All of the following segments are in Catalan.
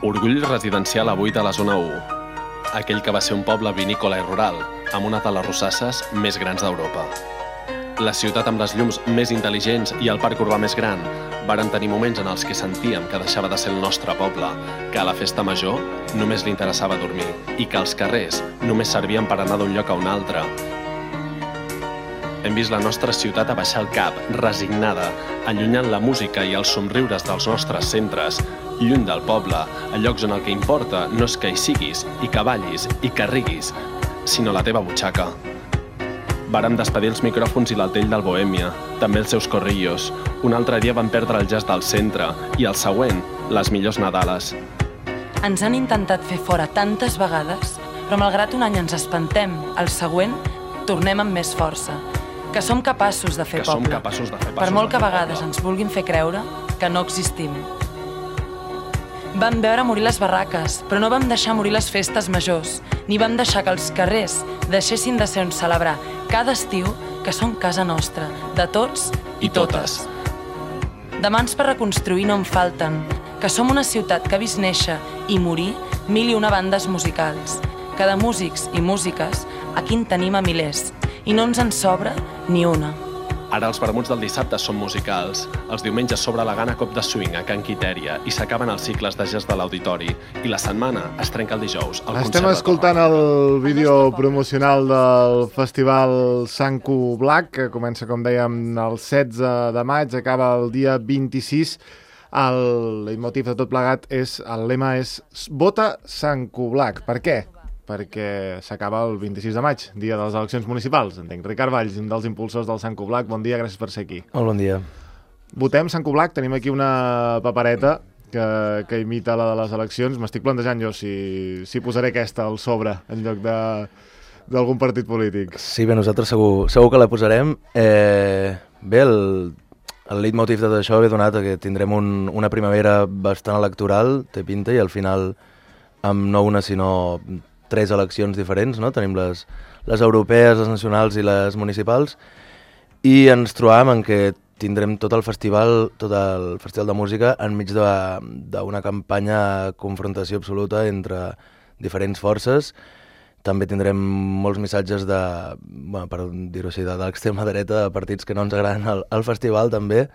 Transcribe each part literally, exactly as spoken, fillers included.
Orgull residencial avui de la zona u. Aquell que va ser un poble vinícola i rural, amb una de les rossasses més grans d'Europa. La ciutat amb les llums més intel·ligents i el parc urbà més gran varen tenir moments en els que sentíem que deixava de ser el nostre poble, que a la festa major només li interessava dormir i que els carrers només servien per anar d'un lloc a un altre. Hem vist la nostra ciutat abaixar el cap, resignada, allunyant la música i els somriures dels nostres centres, lluny del poble, a llocs on el que importa no és que hi siguis, i que ballis, i que riguis, sinó la teva butxaca. Vàrem despedir els micròfons i l'altell del Bohèmia, també els seus corrillos. Un altre dia vam perdre el jazz del centre, i el següent, les millors Nadales. Ens han intentat fer fora tantes vegades, però malgrat un any ens espantem, el següent tornem amb més força. Que som capaços de fer que poble. Som capaços de fer per molt que a fer vegades poble. ens vulguin fer creure que no existim. Vam veure morir les barraques, però no vam deixar morir les festes majors, ni vam deixar que els carrers deixessin de ser on celebrar cada estiu que són casa nostra, de tots i, I totes. De mans per reconstruir no en falten, que som una ciutat que ha vist néixer i morir mil i una bandes musicals, que de músics i músiques aquí en tenim a milers, i no ens en sobra ni una. Ara els vermuts del dissabte són musicals, els diumenges s'obre la gana cop de swing a Can Quitèria i s'acaben els cicles de jazz de l'auditori i la setmana es trenca el dijous al Estem escoltant el vídeo promocional del festival Sanku Black, que comença, com dèiem, el setze de maig, acaba el dia vint-i-sis. El leitmotiv de tot plegat és, el lema és Vota Sanku Black. Per què? Perquè s'acaba el vint-i-sis de maig, dia de les eleccions municipals. Entenc. Ricard Valls, un dels impulsors del Sanku Black, bon dia, gràcies per ser aquí. Molt bon dia. Votem Sanku Black, tenim aquí una papereta que, que imita la de les eleccions. M'estic plantejant jo si, si posaré aquesta al sobre en lloc de d'algun partit polític. Sí, bé, nosaltres segur, segur que la posarem. Eh, bé, el, el leitmotiv de tot això ve donat que tindrem un, una primavera bastant electoral, té pinta, i al final amb no una sinó tres eleccions diferents, no? Tenim les, les europees, les nacionals i les municipals, i ens trobam en què tindrem tot el festival, tot el festival de música enmig d'una campanya de confrontació absoluta entre diferents forces. També tindrem molts missatges de, bueno, per dir-ho així, de, de l'extrema dreta, de partits que no ens agraden al, al festival també,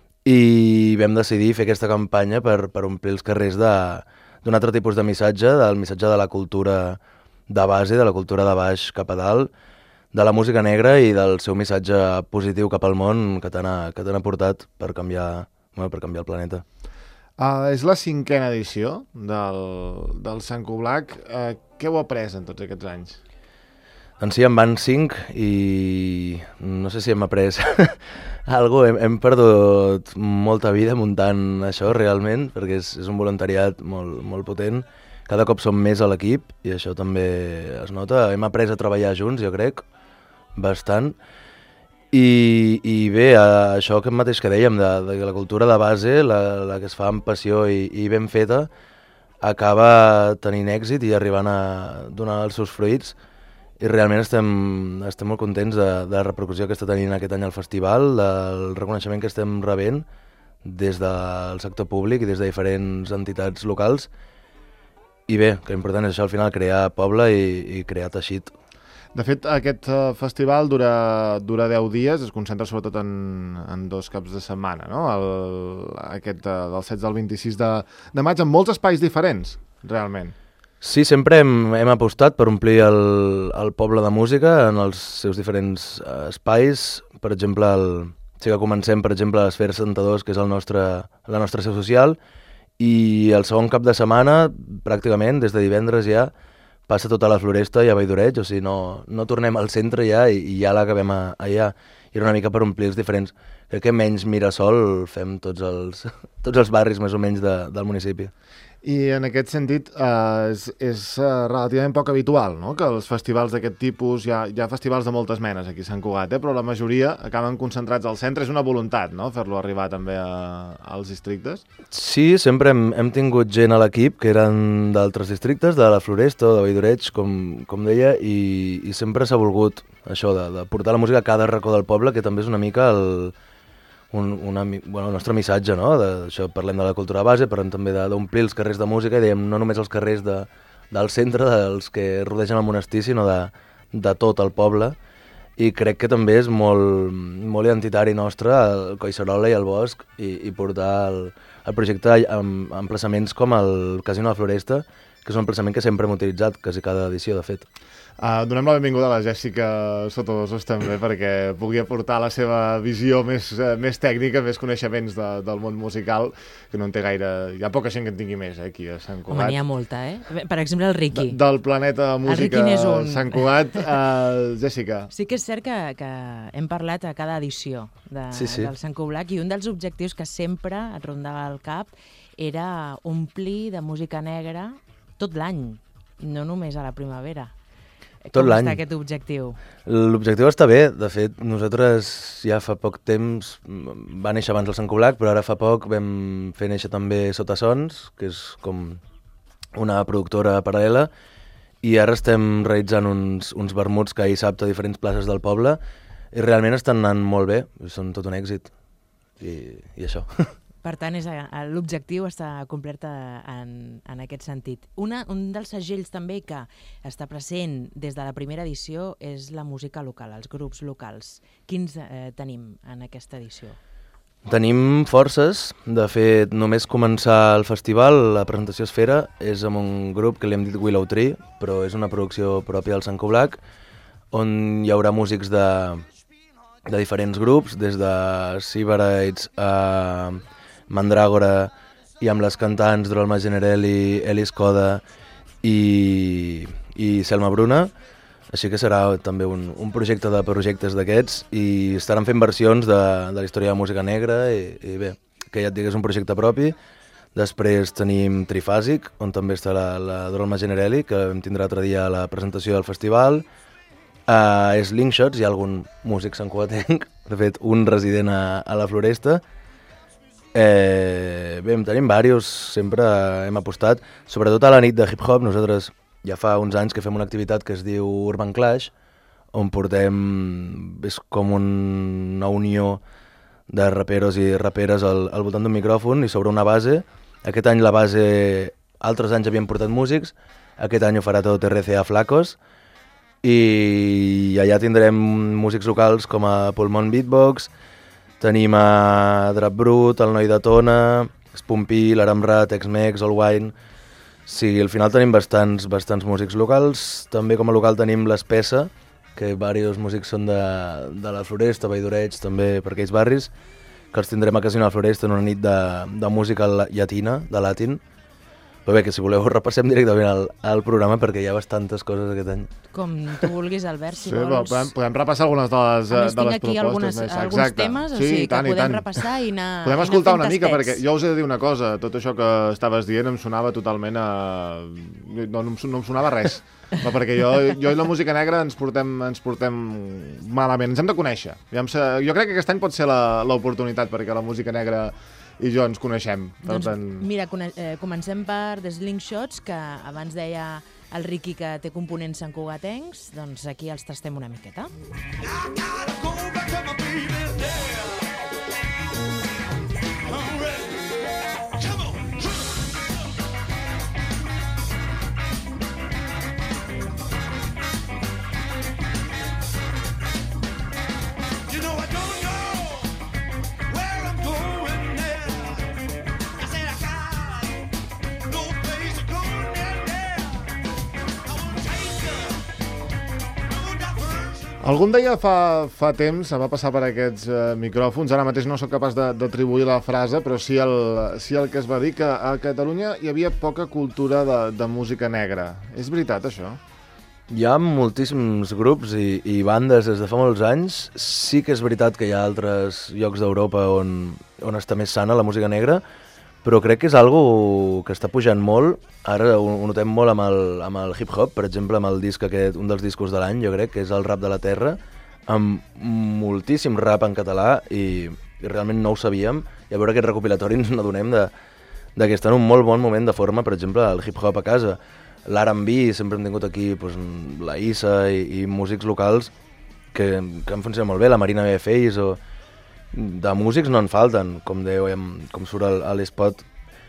i vam decidir fer aquesta campanya per, per omplir els carrers de d'un altre tipus de missatge, del missatge de la cultura de base, de la cultura de baix cap a dalt, de la música negra i del seu missatge positiu cap al món que t'han que t'han aportat per canviar, bueno, per canviar el planeta. Uh, és la cinquena edició del, del Sanku Black. Uh, què heu après en tots aquests anys? Doncs sí, en van cinc i no sé si hem après algo. Hem, hem perdut molta vida muntant això realment, perquè és, és un voluntariat molt, molt potent. Cada cop som més a l'equip i això també es nota. Hem après a treballar junts, jo crec, bastant. I, i bé, això que mateix que dèiem, de, de la cultura de base, la, la que es fa amb passió i, i ben feta, acaba tenint èxit i arribant a donar els seus fruits. I realment estem, estem molt contents de, de la repercussió que està tenint aquest any al festival, del reconeixement que estem rebent des del sector públic i des de diferents entitats locals. I bé, que l'important és això, al final, crear poble i, i crear teixit. De fet, aquest uh, festival dura, dura deu dies, es concentra sobretot en, en dos caps de setmana, no? El, aquest uh, del setze al vint-i-sis de, de maig, amb molts espais diferents, realment. Sí, sempre hem, hem apostat per omplir el, el poble de música en els seus diferents uh, espais. Per exemple, el, sí que comencem, per exemple, a l'Esfera setanta-dos, que és el nostre, la nostra seu social, i el segon cap de setmana, pràcticament, des de divendres ja, passa tota la Floresta i a Valldoreig, o sigui, no, no tornem al centre ja i, i ja l'acabem allà. I era una mica per omplir els diferents. Crec que menys Mirasol fem tots els, tots els barris més o menys de, del municipi. I en aquest sentit eh, és, és eh, relativament poc habitual, no? Que els festivals d'aquest tipus, hi ha, hi ha festivals de moltes menes aquí a Sant Cugat, eh? Però la majoria acaben concentrats al centre. És una voluntat, no?, fer-lo arribar també a, als districtes? Sí, sempre hem, hem tingut gent a l'equip que eren d'altres districtes, de la Floresta o de Valldoreig, com, com deia, i, i sempre s'ha volgut això de, de portar la música a cada racó del poble, que també és una mica el, un, una, bueno, el nostre missatge, no? De, això parlem de la cultura base, però també d'omplir els carrers de música, i dèiem no només els carrers de, del centre, dels que rodegen el monestir, sinó de, de tot el poble, i crec que també és molt, molt identitari nostre el Collserola i el Bosc, i, i portar el, el projecte a emplaçaments com el Casino de la Floresta, que és un emplaçament que sempre hem utilitzat, quasi cada edició, de fet. Uh, donem la benvinguda a la Jèssica Sotodosos també, perquè pugui aportar la seva visió més, uh, més tècnica, més coneixements de, del món musical, que no en té gaire... Hi ha poca gent que en tingui més, eh, aquí a Sant Cugat. Home, n'hi ha molta, eh? Per exemple, el Riqui. De, del planeta música un... Sant Cugat. Uh, Jèssica. Sí que és cert que, que hem parlat a cada edició de, sí, sí. del Sant Cugat, i un dels objectius que sempre et rondava al cap era omplir de música negra tot l'any, no només a la primavera. Tot l'any. Com està aquest objectiu? L'objectiu està bé. De fet, nosaltres ja fa poc temps, va néixer abans el Sant Cugat, però ara fa poc vam fer néixer també Sota Sons, que és com una productora paral·lela, i ara estem realitzant uns, uns vermuts cada dissabte a diferents places del poble, i realment estan anant molt bé, són tot un èxit, i, i això. Per tant, és l'objectiu està complert en, en aquest sentit. Una, un dels segells també que està present des de la primera edició és la música local, els grups locals. Quins eh, tenim en aquesta edició? Tenim forces. De fet, només començar el festival, la presentació Esfera, és amb un grup que li hem dit Willow Tree, però és una producció pròpia del Sant Cugat, on hi haurà músics de, de diferents grups, des de Sibarites a Mandràgora, i amb les cantants Drolma Generelli, Elis Coda i, i Selma Bruna, així que serà també un, un projecte de projectes d'aquests, i estaran fent versions de, de la història de música negra, i, i bé, que ja et dic, és un projecte propi. Després tenim Trifàsic, on també està la, la Drolma Generelli, que vam tindre l'altre dia a la presentació del festival. Uh, Slingshots, hi ha algun músic santcugatenc, de fet un resident a, a la Floresta. Eh, bé, en tenim diversos, sempre hem apostat, sobretot a la nit de hip-hop. Nosaltres ja fa uns anys que fem una activitat que es diu Urban Clash, on portem, és com una unió de raperos i raperes al, al voltant d'un micròfon i sobre una base. Aquest any la base, altres anys havien portat músics, aquest any ho farà tot R C A Flacos, i allà tindrem músics locals com a Pulmón Beatbox. Tenim a Drap Brut, el Noi de Tona, Spompí, l'Aramrat, Ex-Mex, All Wine... Sí, al final tenim bastants, bastants músics locals. També com a local tenim l'Espessa, que diversos músics són de, de la Floresta, Valldoreig, també per aquells barris, que els tindrem a Casino de la Floresta en una nit de, de música llatina, de latin. Però bé, que si voleu repassem directament al, al programa, perquè hi ha bastantes coses aquest any. Com tu vulguis, Albert, si sí, vols. Podem, podem repassar algunes de les, a més, de les tinc aquí algunes, més. alguns Exacte. temes, o sí, sigui, tant, que podem tant. repassar i anar Podem i escoltar anar una mica, tastets. perquè jo us he de dir una cosa, tot això que estaves dient em sonava totalment a... No, no, em, no em sonava res. No, perquè jo, jo i la música negra ens portem, ens portem malament, ens hem de conèixer. Jo crec que aquest any pot ser l'oportunitat perquè la música negra i jo ens coneixem. Per Doncs tant... mira, eh, comencem per The Slingshots, que abans deia el Riqui que té components santcugatencs, doncs aquí els tastem una miqueta. Algú em deia fa, fa temps, va passar per aquests eh, micròfons, ara mateix no sóc capaç d'atribuir la frase, però sí el, sí el que es va dir, que a Catalunya hi havia poca cultura de, de música negra. És veritat, això? Hi ha moltíssims grups i, i bandes des de fa molts anys. Sí que és veritat que hi ha altres llocs d'Europa on, on està més sana la música negra, però crec que és algo que està pujant molt. Ara ho, ho notem molt amb el, amb el hip-hop, per exemple, amb el disc aquest, un dels discos de l'any, jo crec, que és el Rap de la Terra, amb moltíssim rap en català, i, i realment no ho sabíem, i a veure aquest recopilatori ens n'adonem de, de que està en un molt bon moment de forma, per exemple, el hip-hop a casa. L'R and B, sempre hem tingut aquí pues, la Issa i, i músics locals que, que han funcionat molt bé, la Marina B. Face, o... De músics no en falten, com dèiem, com surt a l'espot,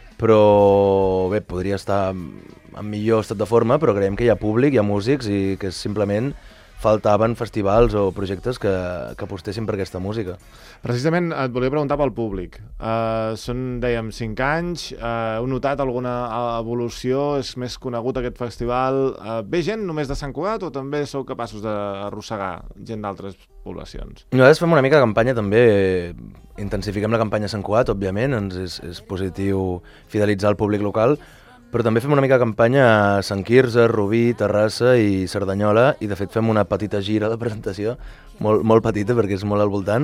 però bé, podria estar en millor estat de forma, però creiem que hi ha públic, hi ha músics i que simplement faltaven festivals o projectes que, que apostessin per aquesta música. Precisament et volia preguntar pel públic. Uh, són, dèiem, cinc anys. Uh, heu notat alguna evolució? És més conegut aquest festival? Uh, ve gent només de Sant Cugat o també sou capaços d'arrossegar gent d'altres poblacions? Nosaltres fem una mica de campanya també. Intensifiquem la campanya a Sant Cugat, òbviament. Ens és, és positiu fidelitzar el públic local, però també fem una mica de campanya a Sant Quirze, Rubí, Terrassa i Cerdanyola, i de fet fem una petita gira de presentació, molt, molt petita perquè és molt al voltant,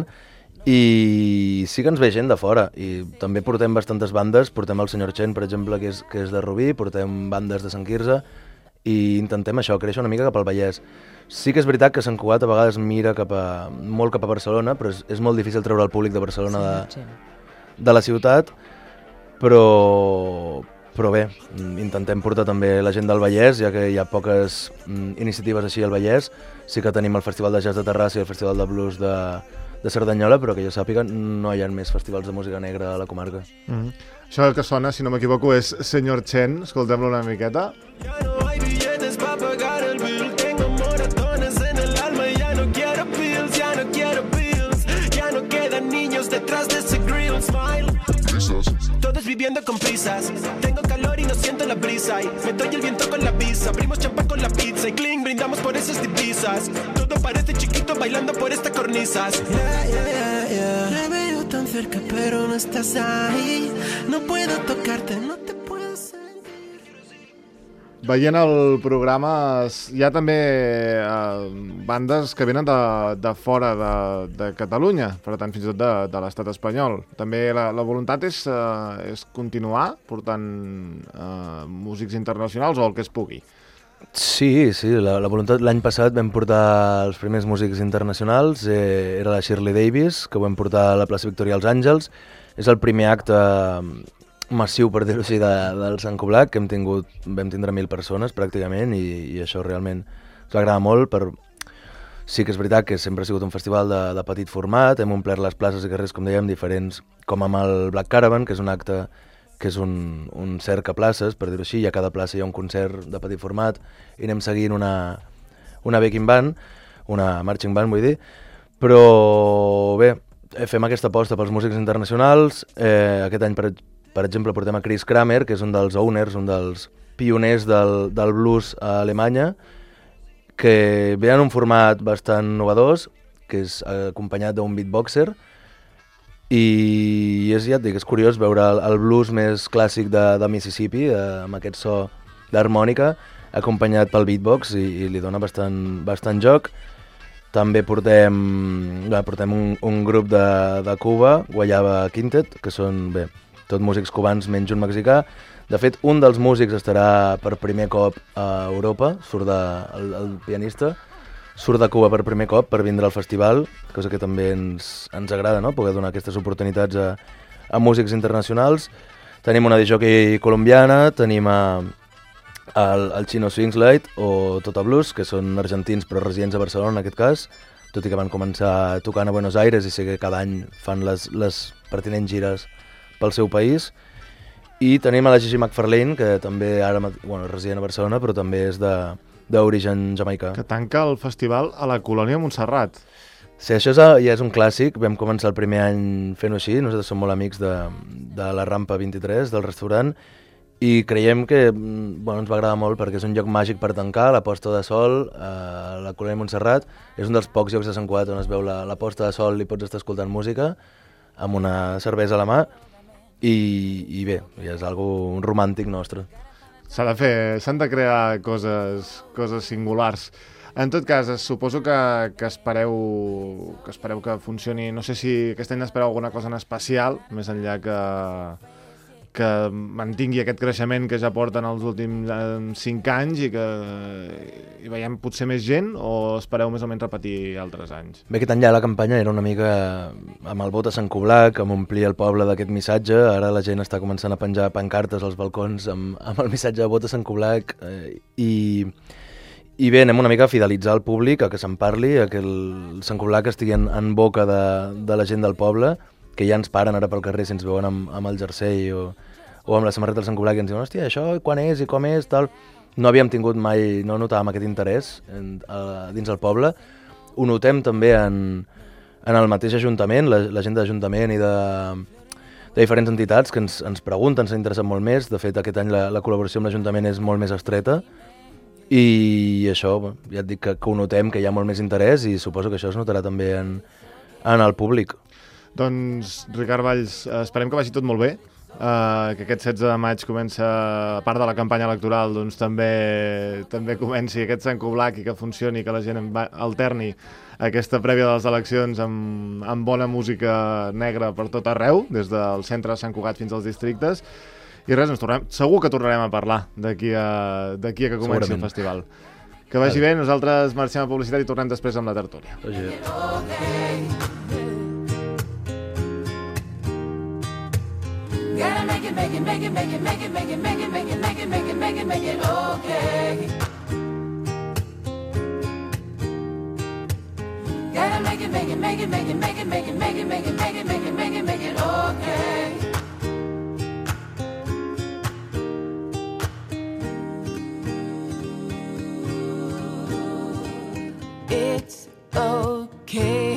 i sí que ens ve gent de fora, i també portem bastantes bandes, portem el senyor Chen, per exemple, que és, que és de Rubí, portem bandes de Sant Quirze, i intentem això, créixer una mica cap al Vallès. Sí que és veritat que Sant Cugat a vegades mira cap a, molt cap a Barcelona, però és, és molt difícil treure el públic de Barcelona de, de la ciutat, però... Però bé, intentem portar també la gent del Vallès, ja que hi ha poques mm, iniciatives així al Vallès. Sí que tenim el Festival de Jazz de Terrassa i el Festival de Blues de, de Cerdanyola, però que jo sàpiga no hi ha més festivals de música negra a la comarca. Mm-hmm. Això que sona, si no m'equivoco, és Senyor Chen. Escoltem-lo una miqueta. Ya no hay billetes para pagar el bill, tengo moratones en el alma y ya no quiero pills, ya no quiero pills, ya no quedan niños detrás de ese grill, smile. Todos viviendo con prisas, tengo calor y no siento la brisa y me doy el viento con la visa, abrimos champán con la pizza y cling, brindamos por esas divisas, todo parece chiquito bailando por esta cornisas. Yeah, yeah, yeah, yeah. Te veo tan cerca pero no estás ahí, no puedo tocarte, no te puedo sentir. Veient el programa, hi ha també eh, bandes que venen de, de fora de, de Catalunya, per tant, fins i tot de, de l'estat espanyol. També la, la voluntat és, eh, és continuar portant eh, músics internacionals o el que es pugui. Sí, sí, la, la voluntat... L'any passat vam portar els primers músics internacionals, eh, era la Shirley Davis, que vam portar a la plaça Victòria als Àngels. És el primer acte massiu, per dir-ho així, de, del Sant Cugat, que hem tingut, vam tindre mil persones pràcticament, i, i això realment ens agrada molt. Per... Sí que és veritat que sempre ha sigut un festival de, de petit format, hem omplert les places i carrers, com dèiem, diferents, com amb el Black Caravan, que és un acte que és un, un cerca places, per dir-ho així, i a cada plaça hi ha un concert de petit format, i anem seguint una, una backing band, una marching band, vull dir, però bé, fem aquesta aposta pels músics internacionals. Eh, aquest any, per, per exemple, portem a Chris Kramer, que és un dels owners, un dels pioners del, del blues a Alemanya, que ve en un format bastant novedós, que és acompanyat d'un beatboxer, i és, ja et dic, és curiós veure el, el blues més clàssic de, de Mississippi, eh, amb aquest so d'harmònica, acompanyat pel beatbox, i, i li dona bastant, bastant joc. També portem, bé, portem un, un grup de, de Cuba, Guayaba Quintet, que són, bé, tot músics cubans menys un mexicà. De fet, un dels músics estarà per primer cop a Europa, surt de, el, el pianista, surt de Cuba per primer cop per vindre al festival, cosa que també ens, ens agrada, no?, poder donar aquestes oportunitats a, a músics internacionals. Tenim una disjockey colombiana, tenim a, el, el Chino Swingslide o Tota Blues, que són argentins però residents a Barcelona en aquest cas, tot i que van començar tocant a Buenos Aires i sé que cada any fan les, les pertinents gires pel seu país. I tenim a la Gigi McFarlane, que també ara, bueno, és resident a Barcelona, però també és de d'origen jamaicà. Que tanca el festival a la Colònia Montserrat. Sí, això és, ja és un clàssic. Vam començar el primer any fent-ho així. Nosaltres som molt amics de, de la Rampa vint-i-tres, del restaurant, i creiem que bueno, ens va agradar molt perquè és un lloc màgic per tancar, la posta de sol a la Colònia Montserrat. És un dels pocs llocs de Sant Cugat on es veu la, la posta de sol i pots estar escoltant música amb una cervesa a la mà, i, i bé, ja és algo romàntic nostre. S'ha de fer, s'han de crear coses, coses singulars. En tot cas, suposo que, que, espereu, que espereu que funcioni. No sé si aquest any espereu alguna cosa en especial, més enllà que, que mantingui aquest creixement que ja porten els últims cinc anys i que hi veiem potser més gent, o espereu més o menys repetir altres anys? Bé, aquest any ja la campanya era una mica amb el vot a Sant Cugat, amb omplir el poble d'aquest missatge. Ara la gent està començant a penjar pancartes als balcons amb, amb el missatge de vot a Sant Cugat, eh, i, I bé, anem una mica a fidelitzar el públic, a que se'n parli, a que el Sant Coblac estigui en, en boca de, de la gent del poble, que ja ens paren ara pel carrer si ens veuen amb, amb el jersei o, o amb la samarreta del Sant Coblac i ens diuen, hòstia, això quan és i com és, tal. No havíem tingut mai, no notàvem aquest interès en, a, dins el poble. Ho notem també en, en el mateix Ajuntament, la, la gent de l'Ajuntament i de, de diferents entitats que ens, ens pregunten, s'han interessat molt més. De fet, aquest any la, la col·laboració amb l'Ajuntament és molt més estreta. I això, ja et dic que, que ho notem, que hi ha molt més interès i suposo que això es notarà també en, en el públic. Doncs, Ricard Valls, esperem que vagi tot molt bé, uh, que aquest setze de maig comença, a part de la campanya electoral, doncs també, també comenci aquest Sant Coblac i que funcioni, que la gent alterni aquesta prèvia de les eleccions amb, amb bona música negra per tot arreu, des del centre de Sant Cugat fins als districtes. I res, ens tornem, segur que tornarem a parlar d'aquí a, d'aquí a que comenci el festival. Que vagi bé, nosaltres marxem a publicitat i tornem després amb la tertúlia. Gotta make it, make it, make it, make it, make it, make it, make it, make it, make it, make it, make it, make it okay. Gotta make it, make it, make it, make it, make it, make it, make it, make it, make it, make it, make it, make it okay. It's okay.